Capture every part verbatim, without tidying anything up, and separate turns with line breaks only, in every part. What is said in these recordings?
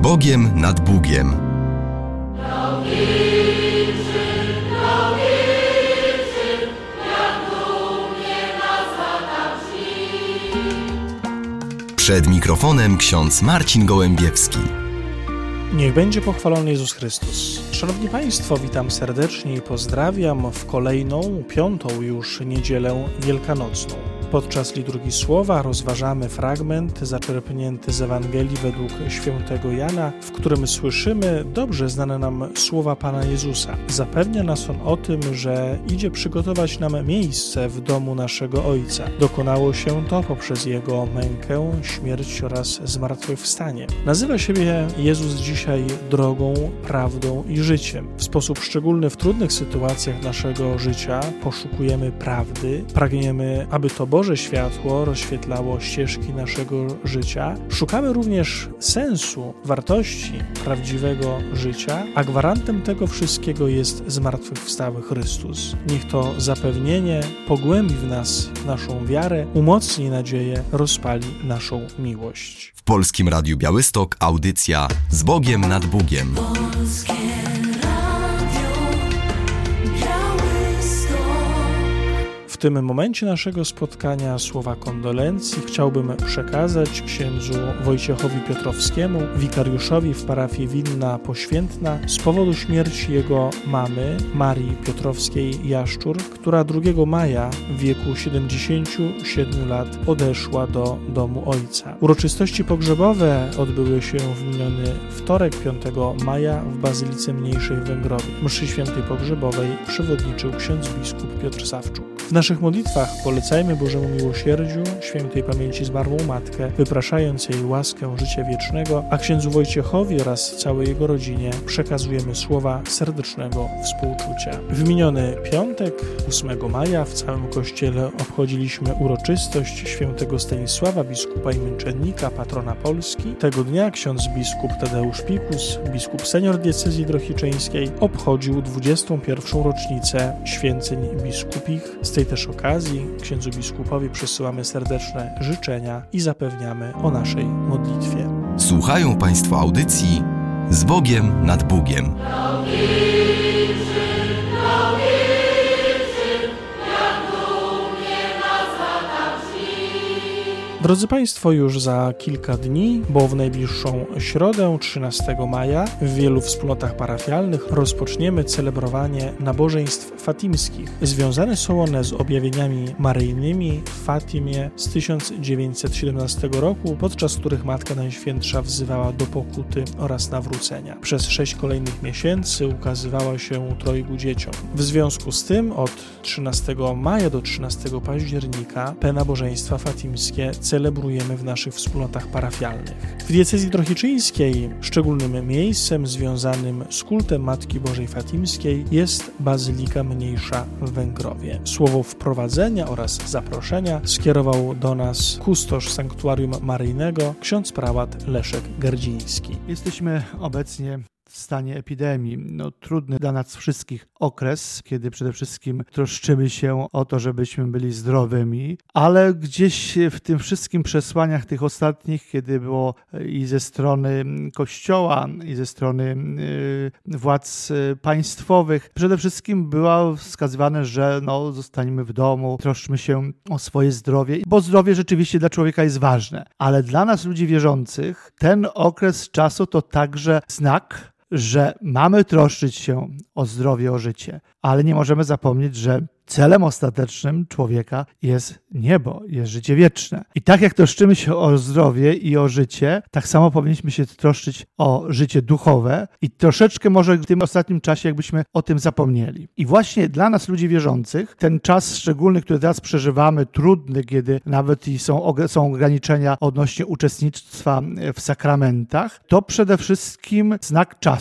Bogiem nad Bugiem. Przed mikrofonem ksiądz Marcin Gołębiewski.
Niech będzie pochwalony Jezus Chrystus. Szanowni Państwo, witam serdecznie i pozdrawiam w kolejną, piątą już niedzielę wielkanocną. Podczas liturgii słowa rozważamy fragment zaczerpnięty z Ewangelii według świętego Jana, w którym słyszymy dobrze znane nam słowa Pana Jezusa. Zapewnia nas On o tym, że idzie przygotować nam miejsce w domu naszego Ojca. Dokonało się to poprzez Jego mękę, śmierć oraz zmartwychwstanie. Nazywa siebie Jezus dzisiaj drogą, prawdą i życiem. W sposób szczególny w trudnych sytuacjach naszego życia poszukujemy prawdy, pragniemy, aby to Boże światło rozświetlało ścieżki naszego życia. Szukamy również sensu, wartości prawdziwego życia, a gwarantem tego wszystkiego jest zmartwychwstały Chrystus. Niech to zapewnienie pogłębi w nas naszą wiarę, umocni nadzieję, rozpali naszą miłość.
W Polskim Radiu Białystok audycja Z Bogiem nad Bugiem.
W tym momencie naszego spotkania słowa kondolencji chciałbym przekazać księdzu Wojciechowi Piotrowskiemu, wikariuszowi w parafii Winna Poświętna, z powodu śmierci jego mamy, Marii Piotrowskiej-Jaszczur, która drugiego maja w wieku siedemdziesięciu siedmiu lat odeszła do domu ojca. Uroczystości pogrzebowe odbyły się w miniony wtorek, piątego maja w Bazylice Mniejszej w Węgrowie. Mszy świętej pogrzebowej przewodniczył ksiądz biskup Piotr Sawczuk. W naszych modlitwach polecajmy Bożemu miłosierdziu, świętej pamięci zmarłą matkę, wypraszając jej łaskę życia wiecznego, a księdzu Wojciechowi oraz całej jego rodzinie przekazujemy słowa serdecznego współczucia. W miniony piątek, ósmego maja, w całym Kościele obchodziliśmy uroczystość świętego Stanisława, biskupa i męczennika, patrona Polski. Tego dnia ksiądz biskup Tadeusz Pikus, biskup senior diecezji drohiczeńskiej, obchodził dwudziestą pierwszą rocznicę święceń biskupich. Z tej też okazji księdzu biskupowi przesyłamy serdeczne życzenia i zapewniamy o naszej modlitwie.
Słuchają Państwo audycji Z Bogiem nad Bugiem.
Drodzy Państwo, już za kilka dni, bo w najbliższą środę, trzynastego maja, w wielu wspólnotach parafialnych rozpoczniemy celebrowanie nabożeństw fatimskich. Związane są one z objawieniami maryjnymi w Fatimie z tysiąc dziewięćset siedemnastego roku, podczas których Matka Najświętsza wzywała do pokuty oraz nawrócenia. Przez sześć kolejnych miesięcy ukazywała się trojgu dzieciom. W związku z tym od trzynastego maja do trzynastego października te nabożeństwa fatimskie celebrujemy w naszych wspólnotach parafialnych. W diecezji drohiczyńskiej szczególnym miejscem związanym z kultem Matki Bożej Fatimskiej jest Bazylika Mniejsza w Węgrowie. Słowo wprowadzenia oraz zaproszenia skierował do nas kustosz sanktuarium maryjnego, ksiądz prałat Leszek Gardziński.
Jesteśmy obecnie w stanie epidemii. No, trudny dla nas wszystkich okres, kiedy przede wszystkim troszczymy się o to, żebyśmy byli zdrowymi, ale gdzieś w tym wszystkim przesłaniach tych ostatnich, kiedy było i ze strony Kościoła, i ze strony y, władz państwowych, przede wszystkim było wskazywane, że no, zostańmy w domu, troszczmy się o swoje zdrowie, bo zdrowie rzeczywiście dla człowieka jest ważne. Ale dla nas, ludzi wierzących, ten okres czasu to także znak, że mamy troszczyć się o zdrowie, o życie, ale nie możemy zapomnieć, że celem ostatecznym człowieka jest niebo, jest życie wieczne. I tak jak troszczymy się o zdrowie i o życie, tak samo powinniśmy się troszczyć o życie duchowe i troszeczkę może w tym ostatnim czasie jakbyśmy o tym zapomnieli. I właśnie dla nas, ludzi wierzących, ten czas szczególny, który teraz przeżywamy, trudny, kiedy nawet i są, są ograniczenia odnośnie uczestnictwa w sakramentach, to przede wszystkim znak czasu,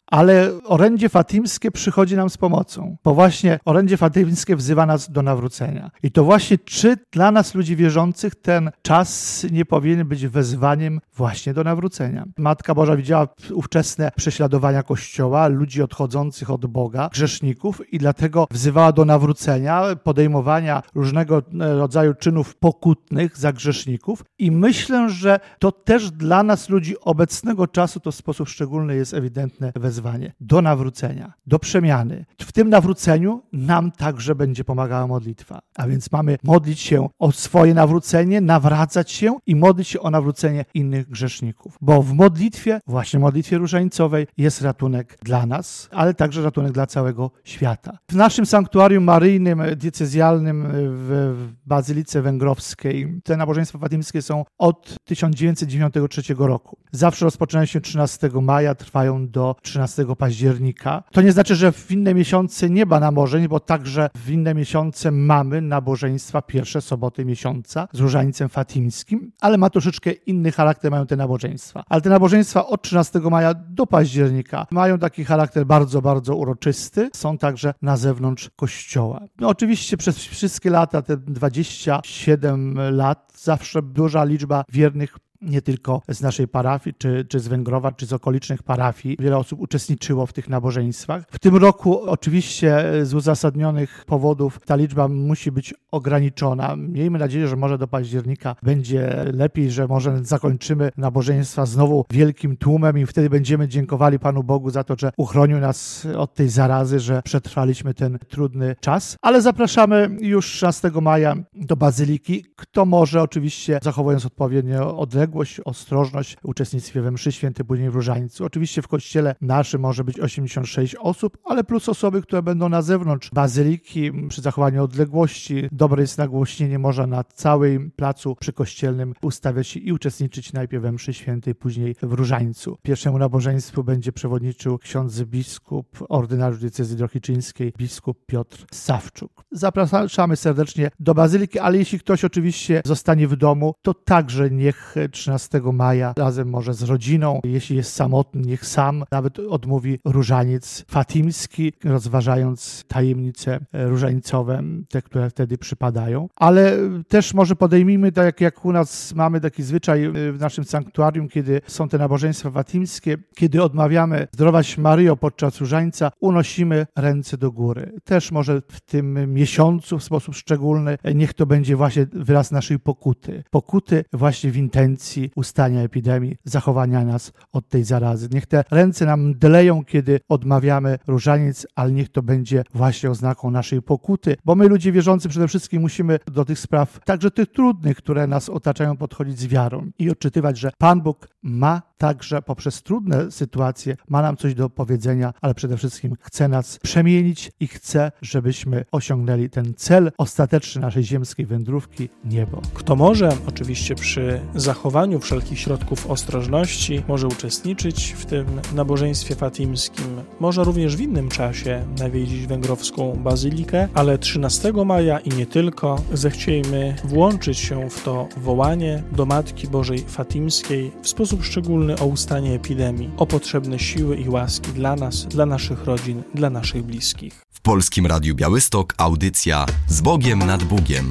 ale orędzie fatimskie przychodzi nam z pomocą, bo właśnie orędzie fatimskie wzywa nas do nawrócenia. I to właśnie czy dla nas, ludzi wierzących, ten czas nie powinien być wezwaniem właśnie do nawrócenia. Matka Boża widziała ówczesne prześladowania Kościoła, ludzi odchodzących od Boga, grzeszników i dlatego wzywała do nawrócenia, podejmowania różnego rodzaju czynów pokutnych za grzeszników i myślę, że to też dla nas, ludzi obecnego czasu, to w sposób szczególny jest ewidentne wezwanie do nawrócenia, do przemiany. W tym nawróceniu nam także będzie pomagała modlitwa. A więc mamy modlić się o swoje nawrócenie, nawracać się i modlić się o nawrócenie innych grzeszników. Bo w modlitwie, właśnie modlitwie różańcowej, jest ratunek dla nas, ale także ratunek dla całego świata. W naszym sanktuarium maryjnym, diecezjalnym w Bazylice Węgrowskiej te nabożeństwa fatimskie są od tysiąc dziewięćset dziewięćdziesiątego trzeciego roku. Zawsze rozpoczynają się trzynastego maja, trwają do trzynastego października. To nie znaczy, że w inne miesiące nie ma nabożeń, bo także w inne miesiące mamy nabożeństwa pierwsze soboty miesiąca z różańcem fatimskim, ale ma troszeczkę inny charakter, mają te nabożeństwa. Ale te nabożeństwa od trzynastego maja do października mają taki charakter bardzo, bardzo uroczysty. Są także na zewnątrz kościoła. No oczywiście przez wszystkie lata, te dwadzieścia siedem lat, zawsze duża liczba wiernych nie tylko z naszej parafii, czy, czy z Węgrowa, czy z okolicznych parafii. Wiele osób uczestniczyło w tych nabożeństwach. W tym roku oczywiście z uzasadnionych powodów ta liczba musi być ograniczona. Miejmy nadzieję, że może do października będzie lepiej, że może zakończymy nabożeństwa znowu wielkim tłumem i wtedy będziemy dziękowali Panu Bogu za to, że uchronił nas od tej zarazy, że przetrwaliśmy ten trudny czas. Ale zapraszamy już trzynastego maja do Bazyliki. Kto może, oczywiście zachowując odpowiednio odległość, ostrożność w uczestnictwie we mszy świętej, później w różańcu. Oczywiście w kościele naszym może być osiemdziesiąt sześć osób, ale plus osoby, które będą na zewnątrz bazyliki przy zachowaniu odległości. Dobre jest nagłośnienie, można na całym placu przykościelnym ustawiać się i uczestniczyć najpierw we mszy świętej, później w różańcu. Pierwszemu nabożeństwu będzie przewodniczył ksiądz biskup, ordynariusz diecezji drohiczyńskiej, biskup Piotr Sawczuk. Zapraszamy serdecznie do bazyliki, ale jeśli ktoś oczywiście zostanie w domu, to także niech trzynastego maja razem może z rodziną, jeśli jest samotny, niech sam nawet odmówi różaniec fatimski, rozważając tajemnice różańcowe, te, które wtedy przypadają. Ale też może podejmijmy, tak jak u nas mamy taki zwyczaj w naszym sanktuarium, kiedy są te nabożeństwa fatimskie, kiedy odmawiamy Zdrowaś Maryjo podczas różańca, unosimy ręce do góry. Też może w tym miesiącu w sposób szczególny niech to będzie właśnie wyraz naszej pokuty. Pokuty właśnie w intencji ustania epidemii, zachowania nas od tej zarazy. Niech te ręce nam mdleją, kiedy odmawiamy różaniec, ale niech to będzie właśnie oznaką naszej pokuty, bo my, ludzie wierzący, przede wszystkim musimy do tych spraw, także tych trudnych, które nas otaczają, podchodzić z wiarą i odczytywać, że Pan Bóg ma także poprzez trudne sytuacje, ma nam coś do powiedzenia, ale przede wszystkim chce nas przemienić i chce, żebyśmy osiągnęli ten cel ostateczny naszej ziemskiej wędrówki, niebo.
Kto może, oczywiście przy zachowaniu wszelkich środków ostrożności, może uczestniczyć w tym nabożeństwie fatimskim, może również w innym czasie nawiedzić Węgrowską Bazylikę, ale trzynastego maja i nie tylko zechciejmy włączyć się w to wołanie do Matki Bożej Fatimskiej w sposób szczególny o ustanie epidemii, o potrzebne siły i łaski dla nas, dla naszych rodzin, dla naszych bliskich.
W Polskim Radiu Białystok audycja Z Bogiem nad Bugiem.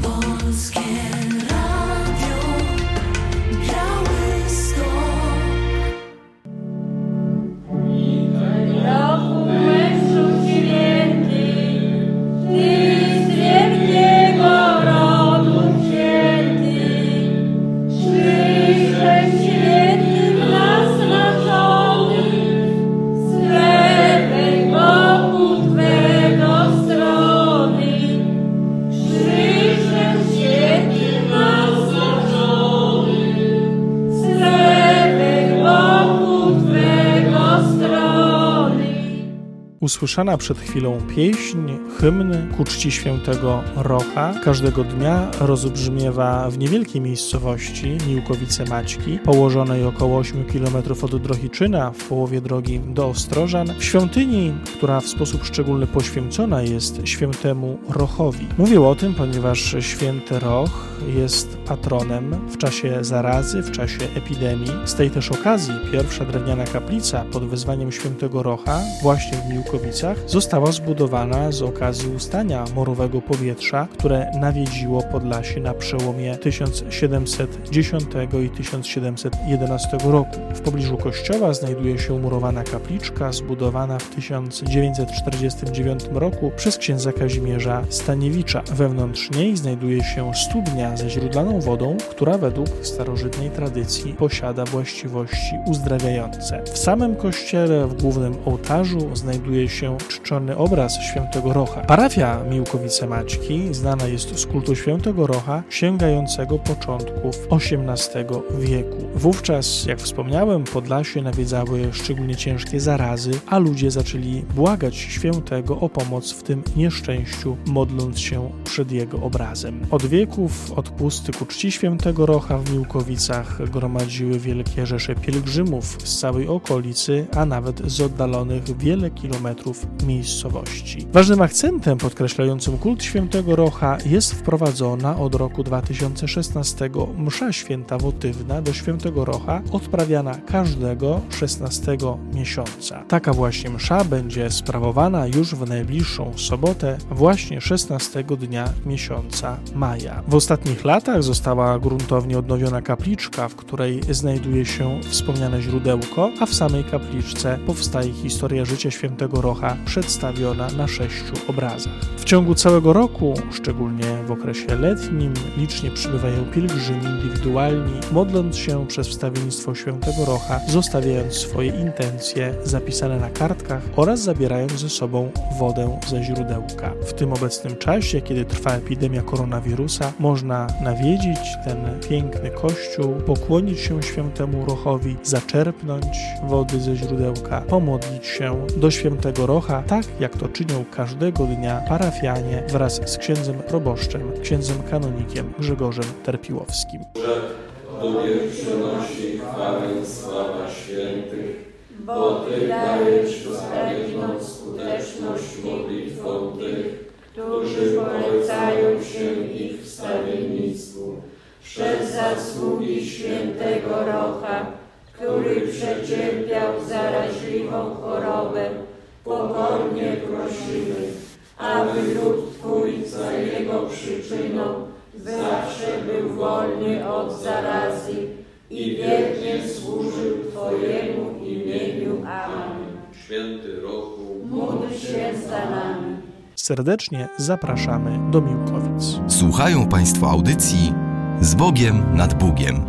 Święty
Usłyszana przed chwilą pieśń, hymn ku czci świętego Rocha każdego dnia rozbrzmiewa w niewielkiej miejscowości Miłkowice Maćki, położonej około ośmiu kilometrów od Drohiczyna w połowie drogi do Ostrożan, w świątyni, która w sposób szczególny poświęcona jest świętemu Rochowi. Mówię o tym, ponieważ święty Roch jest patronem w czasie zarazy, w czasie epidemii. Z tej też okazji pierwsza drewniana kaplica pod wezwaniem świętego Rocha właśnie w Miłkowicach została zbudowana z okazji ustania morowego powietrza, które nawiedziło Podlasie na przełomie tysiąc siedemset dziesiątego i tysiąc siedemset jedenastego roku. W pobliżu kościoła znajduje się murowana kapliczka zbudowana w tysiąc dziewięćset czterdziestym dziewiątym roku przez księdza Kazimierza Staniewicza. Wewnątrz niej znajduje się studnia ze źródlaną wodą, która według starożytnej tradycji posiada właściwości uzdrawiające. W samym kościele w głównym ołtarzu znajduje się czczony obraz świętego Rocha. Parafia Miłkowice Maćki znana jest z kultu świętego Rocha sięgającego początków osiemnastego wieku. Wówczas, jak wspomniałem, Podlasie nawiedzały szczególnie ciężkie zarazy, a ludzie zaczęli błagać świętego o pomoc w tym nieszczęściu, modląc się przed jego obrazem. Od wieków odpusty ku czci świętego Rocha w Miłkowicach gromadziły wielkie rzesze pielgrzymów z całej okolicy, a nawet z oddalonych wiele kilometrów miejscowości. Ważnym akcentem podkreślającym kult świętego Rocha jest wprowadzona od roku dwa tysiące szesnastego msza święta wotywna do świętego Rocha, odprawiana każdego szesnastego miesiąca. Taka właśnie msza będzie sprawowana już w najbliższą sobotę, właśnie szesnastego dnia miesiąca maja. W ostatnich latach została gruntownie odnowiona kapliczka, w której znajduje się wspomniane źródełko, a w samej kapliczce powstaje historia życia świętego Rocha przedstawiona na sześciu obrazach. W ciągu całego roku, szczególnie w okresie letnim, licznie przybywają pielgrzymi indywidualni, modląc się przez wstawiennictwo świętego Rocha, zostawiając swoje intencje zapisane na kartkach oraz zabierając ze sobą wodę ze źródełka. W tym obecnym czasie, kiedy trwa epidemia koronawirusa, można nawiedzić ten piękny kościół, pokłonić się świętemu Rochowi, zaczerpnąć wody ze źródełka, pomodlić się do świętego Rocha, tak jak to czynią każdego dnia parafianie wraz z księdzem proboszczem, księdzem kanonikiem Grzegorzem Terpiłowskim.
Tobie przynosi chwałę i sława świętych, bo Ty dajesz sprawiedliwą skuteczność modlitwom tych, którzy polecają się ich wstawiennictwu. Przez zasługi świętego Rocha, który przecierpiał zaraźliwą chorobę, pokornie prosimy, aby lud Twój za jego przyczyną zawsze był wolny od zarazy i wiernie służył Twojemu imieniu. Amen. Święty Rochu,
Módl się za nami.
Serdecznie zapraszamy do Miłkowic.
Słuchają Państwo audycji Z Bogiem nad Bugiem.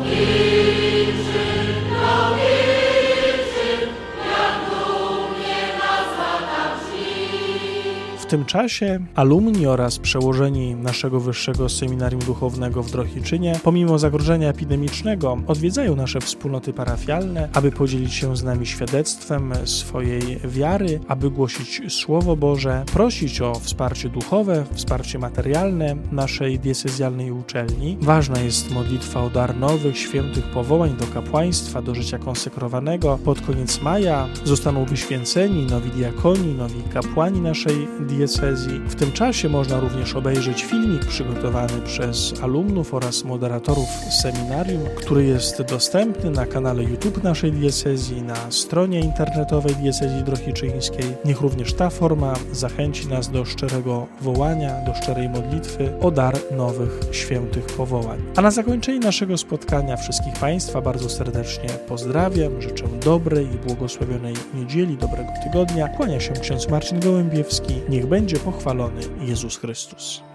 W tym czasie alumni oraz przełożeni naszego Wyższego Seminarium Duchownego w Drohiczynie, pomimo zagrożenia epidemicznego, odwiedzają nasze wspólnoty parafialne, aby podzielić się z nami świadectwem swojej wiary, aby głosić Słowo Boże, prosić o wsparcie duchowe, wsparcie materialne naszej diecezjalnej uczelni. Ważna jest modlitwa o dar nowych, świętych powołań do kapłaństwa, do życia konsekrowanego. Pod koniec maja zostaną wyświęceni nowi diakoni, nowi kapłani naszej diecezji. W tym czasie można również obejrzeć filmik przygotowany przez alumnów oraz moderatorów seminarium, który jest dostępny na kanale YouTube naszej diecezji, na stronie internetowej diecezji drohiczyńskiej. Niech również ta forma zachęci nas do szczerego wołania, do szczerej modlitwy o dar nowych, świętych powołań. A na zakończenie naszego spotkania wszystkich Państwa bardzo serdecznie pozdrawiam, życzę dobrej i błogosławionej niedzieli, dobrego tygodnia. Kłania się ksiądz Marcin Gołębiewski. Niech będzie pochwalony Jezus Chrystus.